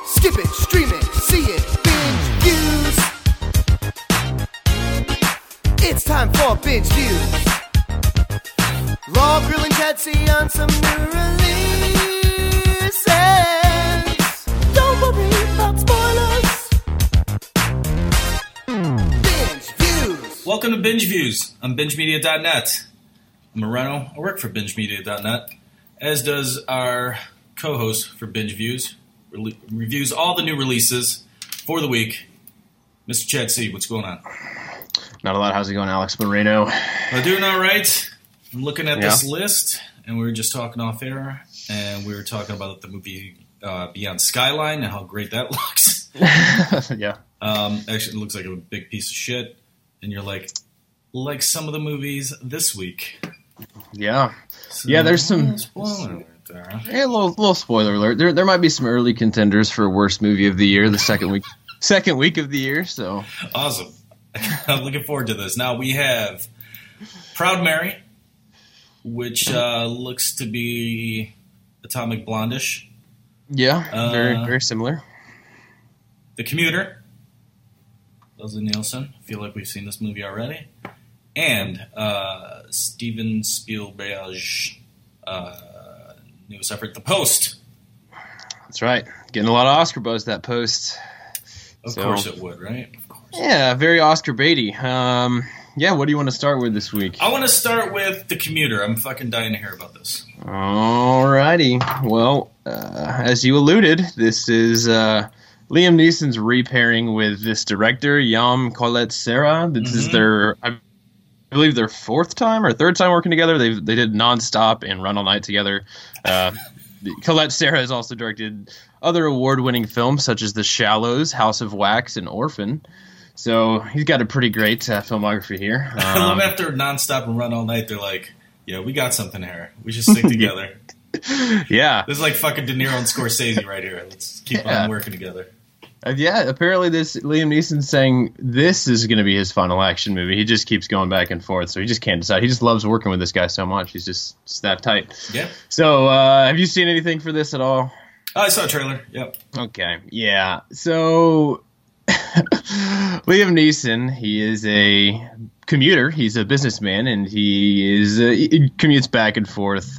Skip it, stream it, see it, binge views. It's time for binge views. Law, Grill, and Patsy on some new releases. Don't worry about spoilers. Binge views. Welcome to Binge Views on BingeMedia.net. I'm Moreno. I work for BingeMedia.net, as does our co-host for Binge Views. Reviews all the new releases for the week. Mr. Chad C., what's going on? Not a lot. How's it going, Alex Moreno? I'm doing all right. I'm looking at this list, and we were just talking off air, and we were talking about the movie Beyond Skyline and how great that looks. Yeah. Actually, it looks like a big piece of shit, and you're like some of the movies this week. Yeah. So, yeah, there's some... Spoiler alert there. Yeah, a little spoiler alert. There might be some early contenders for worst movie of the year, the second week of the year, so... Awesome. I'm looking forward to this. Now, we have Proud Mary, which looks to be Atomic Blondish. Yeah, very similar. The Commuter, Leslie Nielsen. I feel like we've seen this movie already. And Steven Spielberg's newest effort, The Post. That's right. Getting a lot of Oscar buzz, that Post. Of course it would, right? Of course. Yeah, very Oscar baity. Yeah, what do you want to start with this week? I want to start with The Commuter. I'm fucking dying to hear about this. Alrighty. Well, as you alluded, this is Liam Neeson's repairing with this director, Yam Collet-Serra. This is their, I believe, their third time working together. They did Nonstop and Run All Night together. Collet-Serra has also directed other award-winning films such as The Shallows, House of Wax, and Orphan. So he's got a pretty great filmography here. I love after Nonstop and Run All Night, they're like, yeah, we got something here. We should stick together. Yeah. This is like fucking De Niro and Scorsese right here. Let's keep on working together. Yeah, apparently this Liam Neeson saying this is going to be his final action movie. He just keeps going back and forth, so he just can't decide. He just loves working with this guy so much. He's just that tight. Yeah. So have you seen anything for this at all? Oh, I saw a trailer. Yep. Okay. Yeah. So Liam Neeson, he is a commuter. He's a businessman, and he commutes back and forth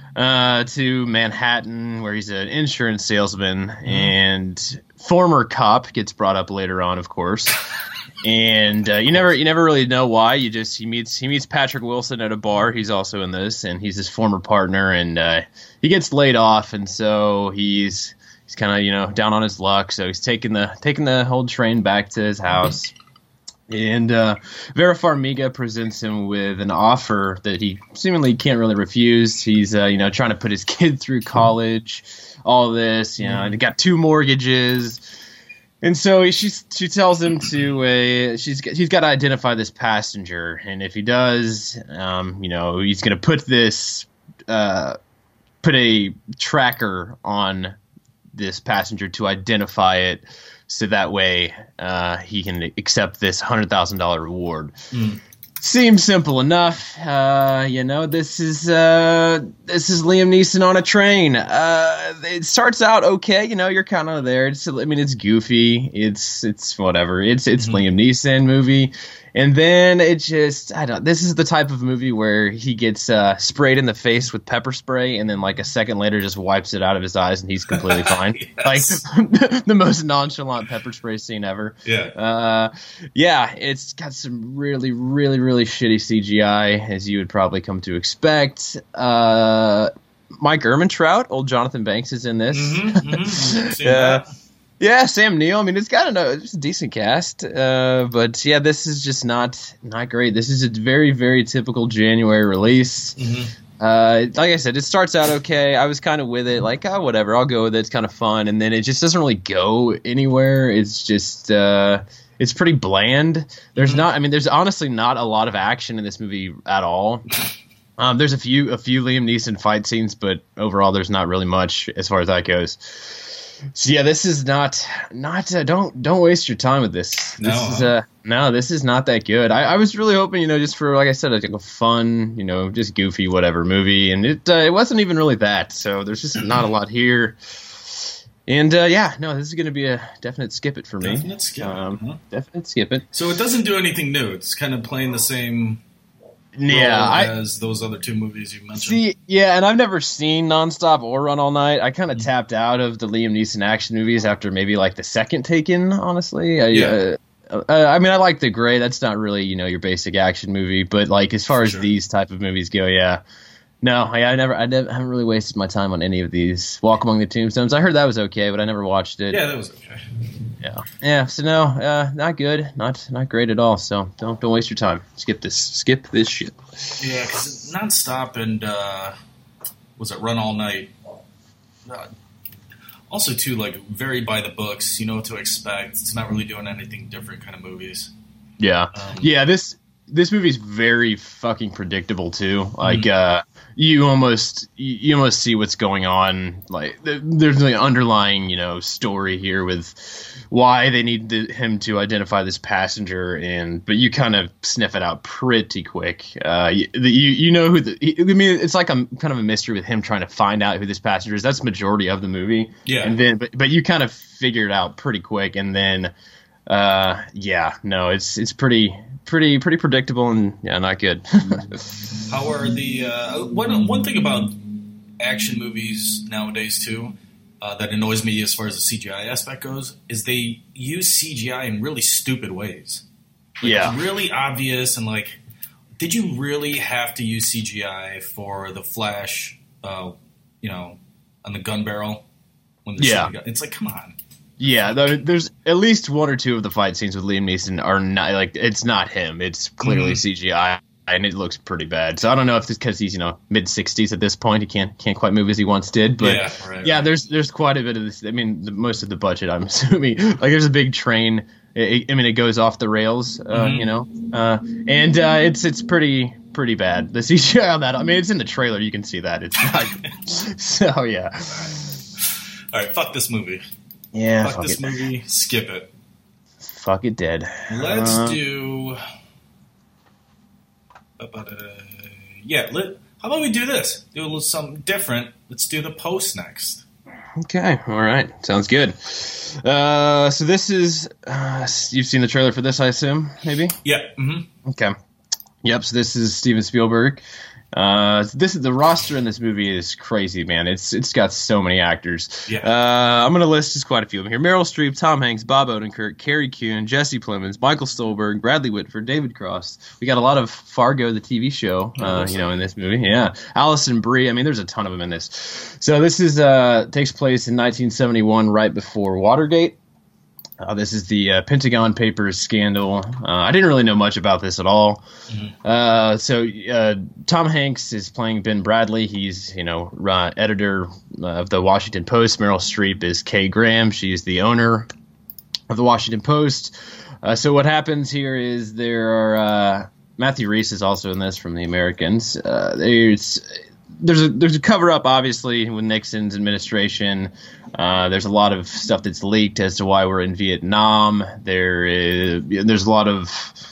to Manhattan, where he's an insurance salesman, and former cop gets brought up later on, of course. And you never really know why. He meets Patrick Wilson at a bar. He's also in this, and he's his former partner, and he gets laid off, and so he's kind of down on his luck. So he's taking the whole train back to his house. And Vera Farmiga presents him with an offer that he seemingly can't really refuse. He's trying to put his kid through college, all this. They got 2 mortgages, and so she tells him he's got to identify this passenger, and if he does, he's going to put a tracker on this passenger to identify it. So that way he can accept this $100,000 reward. Seems simple enough. This is Liam Neeson on a train. It starts out okay. You're kind of there. It's goofy. It's whatever. It's Liam Neeson movie. And then this is the type of movie where he gets sprayed in the face with pepper spray, and then like a second later just wipes it out of his eyes, and he's completely fine. Yes. Like the most nonchalant pepper spray scene ever. Yeah. It's got some really, really, really shitty CGI, as you would probably come to expect. Mike Ehrmantraut, old Jonathan Banks, is in this. Yeah, Sam Neill. It's got it's a decent cast, but yeah, this is just not great. This is a very, very typical January release. Like I said, it starts out okay. I was kind of with it, like, whatever, I'll go with it. It's kind of fun, and then it just doesn't really go anywhere. It's just it's pretty bland. There's honestly not a lot of action in this movie at all. There's a few Liam Neeson fight scenes, but overall, there's not really much as far as that goes. So yeah, this is not. Don't waste your time with this. This is not that good. I was really hoping, just for, like I said, like a fun, just goofy whatever movie, and it wasn't even really that. So there's just not a lot here. And no, this is going to be a definite skip it for me. Definite skip it. Definite skip it. So it doesn't do anything new. It's kind of playing the same as those other two movies you mentioned. And I've never seen Nonstop or Run All Night. I kind of tapped out of the Liam Neeson action movies after maybe like the second Taken, honestly. I mean, I like The Gray. That's not really, your basic action movie. But like as far as these type of movies go, yeah. No, I haven't really wasted my time on any of these. Walk Among the Tombstones. I heard that was okay, but I never watched it. Yeah, that was okay. Yeah. So no, not good, not great at all. So don't waste your time. Skip this shit. Yeah, because Nonstop and was it Run All Night? Also, too, like very by the books. You know what to expect. It's not really doing anything different kind of movies. Yeah, This movie's very fucking predictable too. Like, you almost see what's going on. Like, there's an underlying, story here with why they need him to identify this passenger, but you kind of sniff it out pretty quick. You know who it's like a kind of a mystery with him trying to find out who this passenger is. That's the majority of the movie. Yeah, and then but you kind of figure it out pretty quick, and then it's pretty predictable and not good. How are the one thing about action movies nowadays too that annoys me as far as the CGI aspect goes is they use CGI in really stupid ways. It's really obvious and like, did you really have to use CGI for the Flash? On the gun barrel when the it's like, come on. Yeah, there's at least one or two of the fight scenes with Liam Neeson are not like it's not him. It's clearly CGI, and it looks pretty bad. So I don't know if it's because he's mid-60s at this point. He can't quite move as he once did. But there's quite a bit of this. I mean, most of the budget, I'm assuming, like there's a big train. It goes off the rails, and it's pretty bad. The CGI on that. I mean, it's in the trailer. You can see that. It's not. So yeah. All right, fuck this movie. Yeah, fuck this movie. Skip it. Fuck it dead. Let's do. How about we do this? Do a little something different. Let's do the post next. Okay. All right. Sounds good. So this is. You've seen the trailer for this, I assume? Maybe. Yeah. Mm-hmm. Okay. Yep. So this is Steven Spielberg. This is the roster in this movie is crazy, man. It's got so many actors. Yeah. I'm gonna list just quite a few of them here: Meryl Streep, Tom Hanks, Bob Odenkirk, Carrie Coon, Jesse Plemons, Michael Stolberg, Bradley Whitford, David Cross. We got a lot of Fargo, the TV show, in this movie. Yeah. Alison Brie. I mean, there's a ton of them in this. So this is takes place in 1971, right before Watergate. This is the Pentagon Papers scandal. I didn't really know much about this at all. Mm-hmm. Tom Hanks is playing Ben Bradley. He's, editor of the Washington Post. Meryl Streep is Kay Graham. She's the owner of the Washington Post. So what happens here is there are Matthew Rhys is also in this from The Americans. There's a cover up, obviously, with Nixon's administration. There's a lot of stuff that's leaked as to why we're in Vietnam. There's a lot of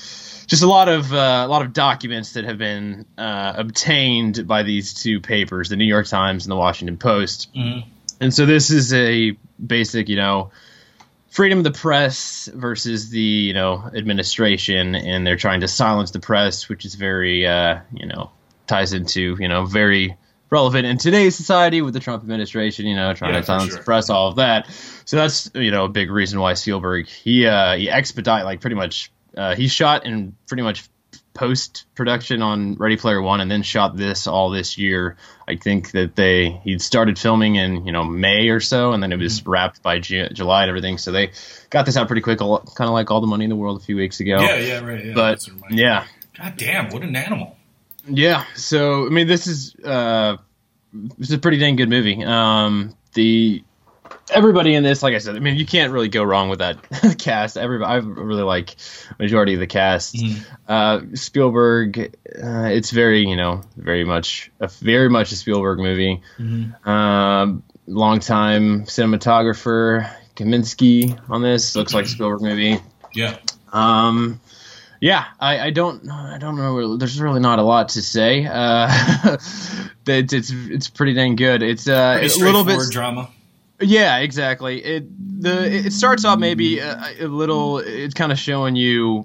documents that have been obtained by these two papers, the New York Times and the Washington Post. Mm-hmm. And so this is a basic, freedom of the press versus the administration, and they're trying to silence the press, which is very ties into, very relevant in today's society with the Trump administration, trying to silence the press, all of that. So that's, a big reason why Spielberg, he expedite, like pretty much, he shot in pretty much post-production on Ready Player One and then shot all this year. I think that he'd started filming in, May or so, and then it was wrapped by July and everything. So they got this out pretty quick, kind of like All the Money in the World a few weeks ago. Yeah, right. Yeah, but, yeah. God damn, what an animal. Yeah, so I mean, this is a pretty dang good movie. Everybody in this, like I said, I mean, you can't really go wrong with that cast. I really like majority of the cast. Mm-hmm. Spielberg, it's very much a Spielberg movie. Mm-hmm. Longtime cinematographer Kaminsky on this, looks like a Spielberg movie. Yeah. Yeah, I don't know. There's really not a lot to say. It's pretty dang good. It's a little bit drama. Yeah, exactly. It starts off maybe a little. It's kind of showing you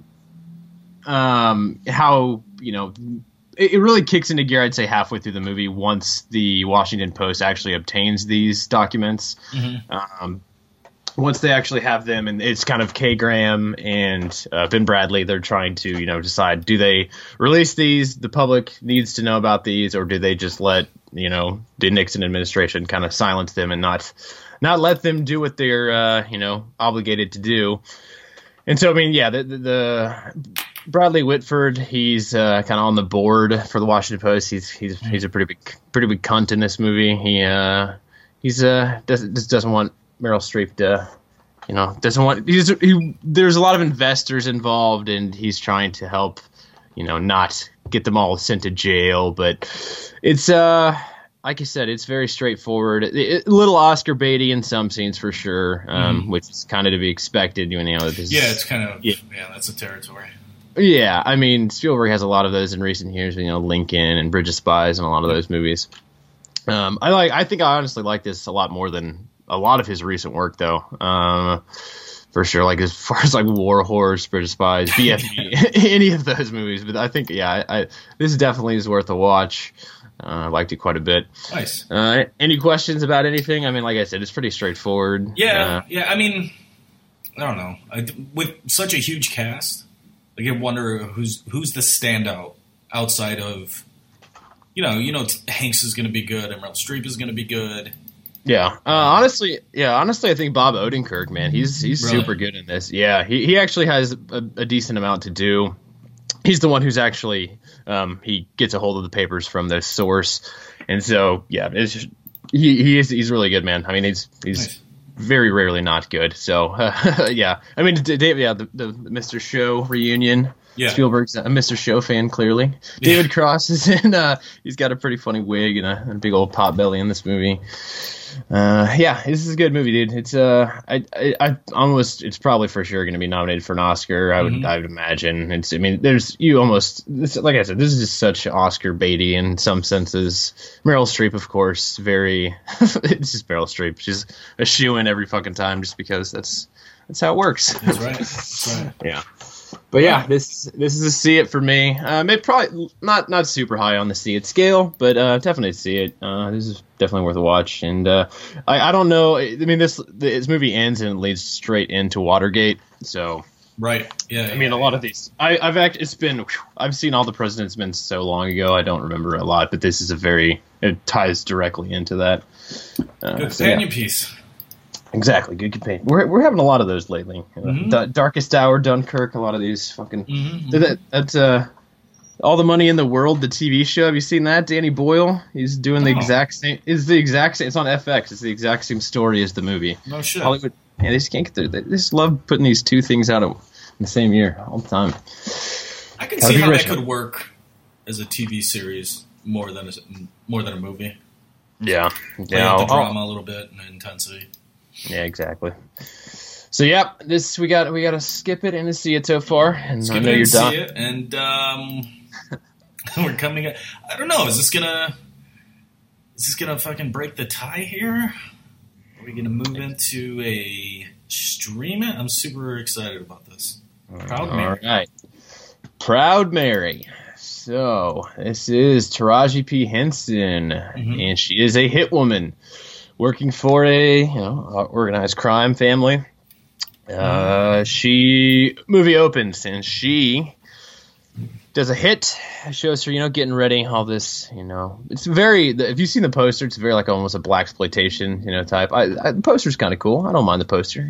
how it really kicks into gear. I'd say halfway through the movie once the Washington Post actually obtains these documents. Once they actually have them, and it's kind of Kay Graham and Ben Bradley, they're trying to, decide, do they release these? The public needs to know about these, or do they just let, the Nixon administration kind of silence them and not let them do what they're, obligated to do? And so, I mean, yeah, the Bradley Whitford, he's kind of on the board for the Washington Post. He's a pretty big cunt in this movie. He doesn't want Meryl Streep doesn't want. There's a lot of investors involved, and he's trying to help, not get them all sent to jail. But it's like I said, it's very straightforward. A little Oscar baity in some scenes for sure, which is kind of to be expected. It's kind of that's a territory. Yeah, I mean, Spielberg has a lot of those in recent years. Lincoln and Bridge of Spies and a lot of those movies. I think I honestly like this a lot more than a lot of his recent work, though. For sure, like as far as like War Horse, Bridge of Spies, BFG, any of those movies. But I think, this definitely is worth a watch. I liked it quite a bit. Nice. Any questions about anything? I mean, like I said, it's pretty straightforward. Yeah. I mean, I don't know. With such a huge cast, I wonder who's the standout outside of, Hanks is going to be good and Meryl Streep is going to be good. Yeah. Honestly, I think Bob Odenkirk, man, he's really? Super good in this. Yeah, he actually has a decent amount to do. He's the one who's actually he gets a hold of the papers from the source, and so he's really good, man. I mean, he's nice. Very rarely not good. So yeah, I mean, the Mr. Show reunion. Yeah. Spielberg's a Mr. Show fan, clearly. Yeah. David Cross is in. He's got a pretty funny wig and a big old pot belly in this movie. This is a good movie, dude. It's it's probably for sure going to be nominated for an Oscar. I would imagine. Like I said, this is just such Oscar baity in some senses. Meryl Streep, of course, it's just Meryl Streep. She's a shoo-in every fucking time just because that's how it works. That's right. Yeah. But yeah, this is a see it for me. Maybe probably not super high on the see it scale, but definitely see it. This is definitely worth a watch. And I don't know. I mean, this movie ends and it leads straight into Watergate. So right, yeah. I mean, a lot of these. I've seen All the President's Men so long ago. I don't remember a lot, but this is it ties directly into that. Good companion piece. Exactly, good companion. We're having a lot of those lately. Darkest Hour, Dunkirk, a lot of these fucking. That's All the Money in the World, the TV show. Have you seen that? Danny Boyle. He's doing the exact same. It's the exact same. It's on FX. It's the exact same story as the movie. No shit. Hollywood. Yeah, they just can't get through. They just love putting these two things out in the same year all the time. I can see how that could work as a TV series more than a movie. Yeah, the drama a little bit and the intensity. Yeah, exactly. So, we got to skip it and see it so far, and I know you're done. See it, and we're coming. I don't know. Is this gonna fucking break the tie here? Are we gonna move into a stream it? I'm super excited about this. Proud Mary. All right, Proud Mary. So this is Taraji P. Henson, and she is a hit woman working for a organized crime family. Movie opens and she does a hit. Shows her, getting ready. All this, it's very. If you've seen the poster, it's very like almost a blaxploitation, type. The poster's kind of cool. I don't mind the poster.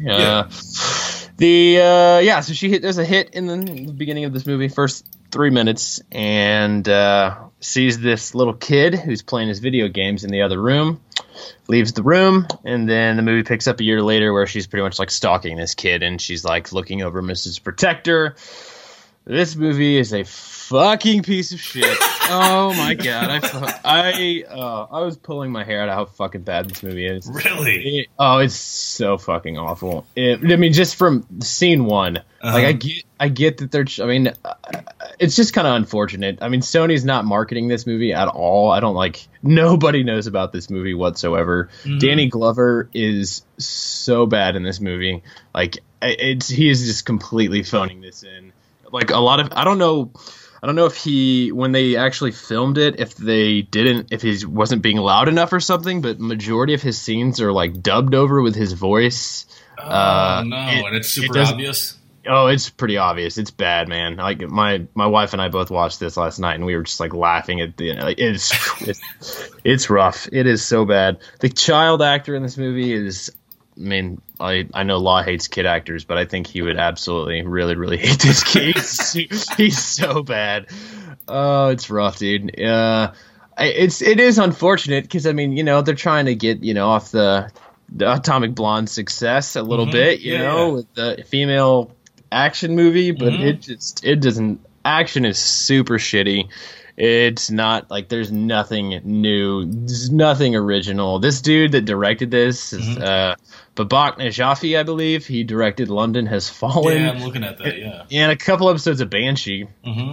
So she does a hit in the beginning of this movie, first 3 minutes, and sees this little kid who's playing his video games in the other room. Leaves the room, and then the movie picks up a year later where she's pretty much like stalking this kid, and she's like looking over Mrs. Protector. This movie is a fucking piece of shit. Oh my god, I was pulling my hair out of how fucking bad this movie is. Really? It's so fucking awful. I mean, just from scene one, like I get that they're. I mean, it's just kind of unfortunate. I mean, Sony's not marketing this movie at all. I don't like. Nobody knows about this movie whatsoever. Mm-hmm. Danny Glover is so bad in this movie. Like, he is just completely phoning this in. Like a lot of, I don't know if when they actually filmed it, if he wasn't being loud enough or something, but majority of his scenes are like dubbed over with his voice. And it's super obvious. Oh, it's pretty obvious. It's bad, man. Like my wife and I both watched this last night, and we were just like laughing at the. Like, it's rough. It is so bad. The child actor in this movie is. I mean, I know Law hates kid actors, but I think he would absolutely, really, really hate this kid. He's so bad. Oh, it's rough, dude. It is unfortunate because I mean, they're trying to get off the Atomic Blonde success a little bit, with the female action movie, but it doesn't. Action is super shitty. It's not like there's nothing new, there's nothing original. This dude that directed this is Babak Najafi, I believe. He directed London Has Fallen. Yeah, I'm looking at that. Yeah, and a couple episodes of Banshee.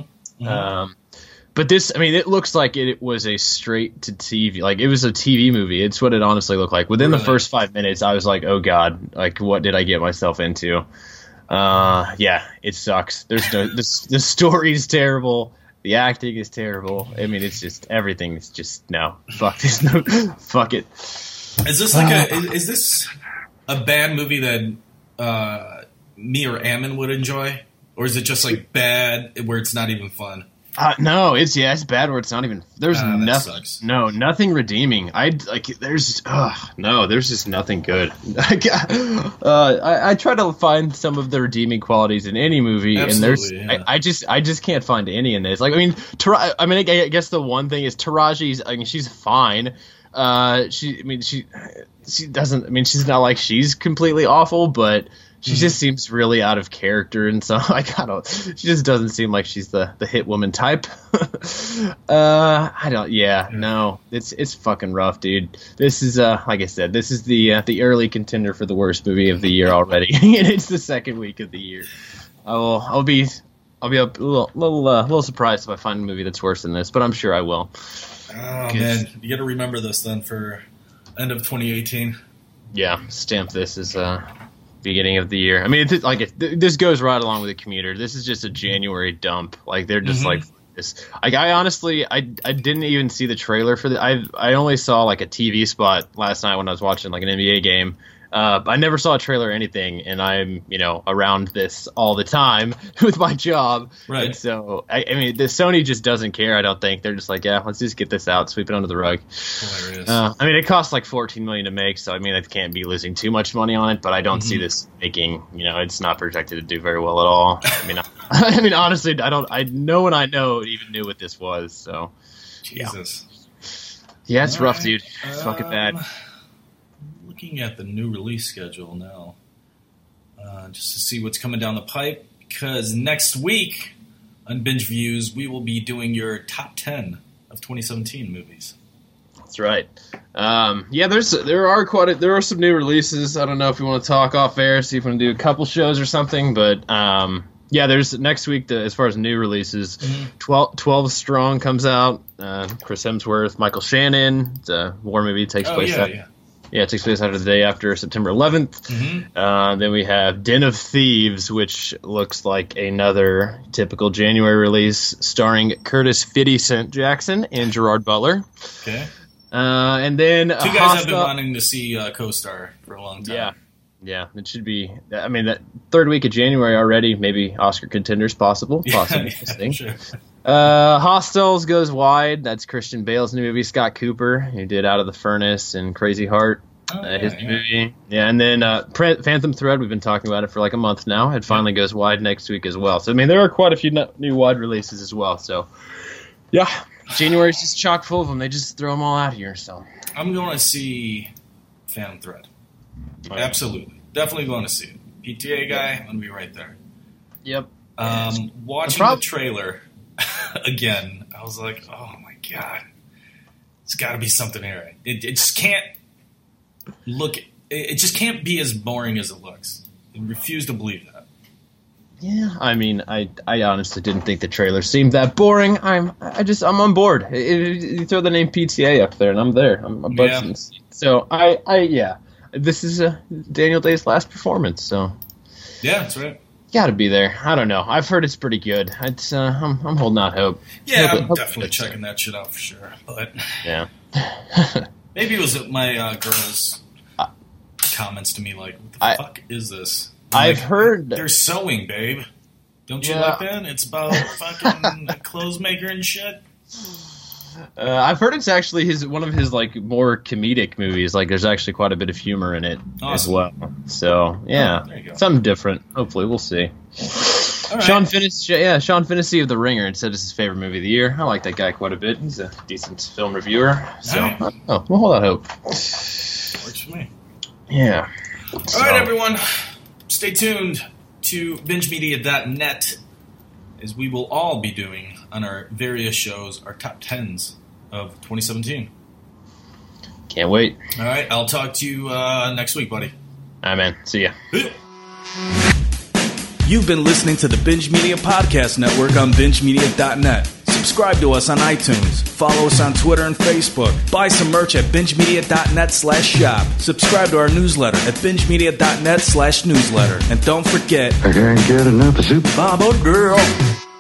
But this, I mean, it looks like it was a straight to TV, like it was a TV movie. It's what it honestly looked like. Within the first 5 minutes, I was like, oh god, like what did I get myself into? Yeah, it sucks. There's no the story's terrible. The acting is terrible. I mean, it's just everything is just no. Fuck this. No, fuck it. Is this is this a bad movie that me or Ammon would enjoy, or is it just like bad where it's not even fun? No, it's bad where it's not even. There's nothing redeeming. There's just nothing good. I try to find some of the redeeming qualities in any movie, absolutely, and I just can't find any in this. Like, I guess the one thing is Taraji's. I mean, she's fine. She doesn't. I mean, she's not like she's completely awful, but. She just seems really out of character, and so she just doesn't seem like she's the hit woman type. No, it's fucking rough, dude. This is like I said, this is the early contender for the worst movie of the year already, and it's the second week of the year. I'll be a little surprised if I find a movie that's worse than this, but I'm sure I will. Oh man, you got to remember this then for end of 2018. Yeah, stamp this as beginning of the year. I mean, this goes right along with The Commuter. This is just a January dump. Like they're just like this. Like I honestly, I didn't even see the trailer for the. I only saw like a TV spot last night when I was watching like an NBA game. I never saw a trailer or anything, and I'm around this all the time with my job. Right. And so I mean, the Sony just doesn't care. I don't think they're just like, yeah, let's just get this out, sweep it under the rug. Hilarious. I mean, it costs like $14 million to make, so I mean, they can't be losing too much money on it. But I don't see this making. It's not projected to do very well at all. I mean, honestly, no one I know even knew what this was. So, Jesus. Yeah, it's all rough, right. dude. It's fucking bad. Looking at the new release schedule now, just to see what's coming down the pipe, because next week on Binge Views, we will be doing your top 10 of 2017 movies. That's right. Yeah, there are some new releases. I don't know if we want to talk off air, see if we want to do a couple shows or something, but yeah, there's next week, as far as new releases, 12 Strong comes out, Chris Hemsworth, Michael Shannon, the war movie takes place it takes place after the day after September 11th. Then we have Den of Thieves, which looks like another typical January release, starring Curtis 50 Cent Jackson and Gerard Butler. Okay. And then two guys I've been wanting to see co-star for a long time. Yeah, it should be. I mean, that third week of January already, maybe Oscar contenders possible. Sure. Hostels goes wide. That's Christian Bale's new movie. Scott Cooper, who did Out of the Furnace and Crazy Heart, his movie. Yeah, and then Phantom Thread. We've been talking about it for like a month now. It finally goes wide next week as well. So I mean, there are quite a few new wide releases as well. So yeah, January's just chock full of them. They just throw them all out here. So I'm going to see Phantom Thread. Absolutely. Definitely going to see it. PTA guy, I'm going to be right there. Yep. Watching the trailer again, I was like, oh my God. It's got to be something here. It just can't look. It just can't be as boring as it looks. I refuse to believe that. Yeah, I mean, I honestly didn't think the trailer seemed that boring. I'm on board. You throw the name PTA up there, and I'm there. I'm a butts in the seat. So yeah, this is Daniel Day's last performance. So yeah, that's right. Got to be there. I don't know. I've heard it's pretty good. It's I'm holding out hope. Yeah, I'm definitely checking that shit out for sure. But yeah, maybe it was my girl's comments to me like, "What the fuck is this?" I've heard they're sewing, babe. Don't you like that? It's about fucking a clothes maker and shit. I've heard it's actually one of his like more comedic movies. Like there's actually quite a bit of humor in it as well. So yeah, something different. Hopefully, we'll see. Right. Sean Fennessy of The Ringer, and said it's his favorite movie of the year. I like that guy quite a bit. He's a decent film reviewer. So we'll hold out hope. Works for me. Yeah. All right, everyone. Stay tuned to BingeMedia.net as we will all be doing on our various shows our top 10s of 2017. Can't wait. All right, I'll talk to you next week, buddy. All right, man. See ya. You've been listening to the Binge Media Podcast Network on BingeMedia.net. Subscribe to us on iTunes. Follow us on Twitter and Facebook. Buy some merch at BingeMedia.net/shop. Subscribe to our newsletter at BingeMedia.net/newsletter. And don't forget, I can't get enough of Super Baba Girl.